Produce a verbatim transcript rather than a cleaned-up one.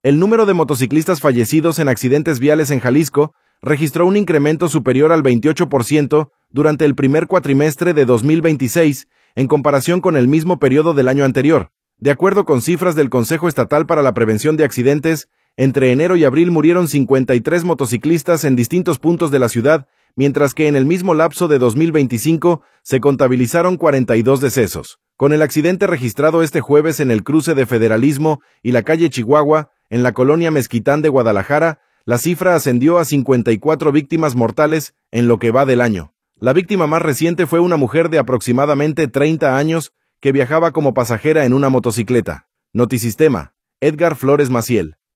El número de motociclistas fallecidos en accidentes viales en Jalisco registró un incremento superior al veintiocho por ciento durante el primer cuatrimestre de dos mil veintiséis en comparación con el mismo periodo del año anterior. De acuerdo con cifras del Consejo Estatal para la Prevención de Accidentes, entre enero y abril murieron cincuenta y tres motociclistas en distintos puntos de la ciudad, mientras que en el mismo lapso de dos mil veinticinco se contabilizaron cuarenta y dos decesos. Con el accidente registrado este jueves en el cruce de Federalismo y la calle Chihuahua, en la colonia Mezquitán de Guadalajara, la cifra ascendió a cincuenta y cuatro víctimas mortales en lo que va del año. La víctima más reciente fue una mujer de aproximadamente treinta años que viajaba como pasajera en una motocicleta. Notisistema, Edgar Flores Maciel.